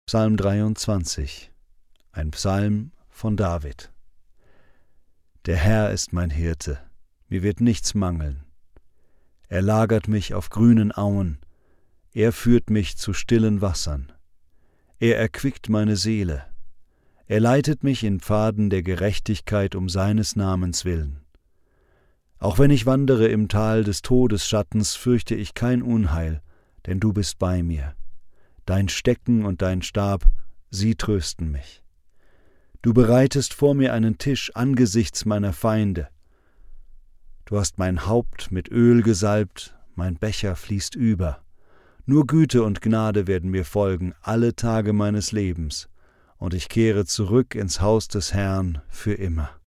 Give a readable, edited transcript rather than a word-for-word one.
Psalm 23, ein Psalm von David. Der Herr ist mein Hirte, mir wird nichts mangeln. Er lagert mich auf grünen Auen, er führt mich zu stillen Wassern. Er erquickt meine Seele, er leitet mich in Pfaden der Gerechtigkeit um seines Namens willen. Auch wenn ich wandere im Tal des Todesschattens, fürchte ich kein Unheil, denn du bist bei mir. Dein Stecken und dein Stab, sie trösten mich. Du bereitest vor mir einen Tisch angesichts meiner Feinde. Du hast mein Haupt mit Öl gesalbt, mein Becher fließt über. Nur Güte und Gnade werden mir folgen alle Tage meines Lebens, und ich kehre zurück ins Haus des Herrn für immer.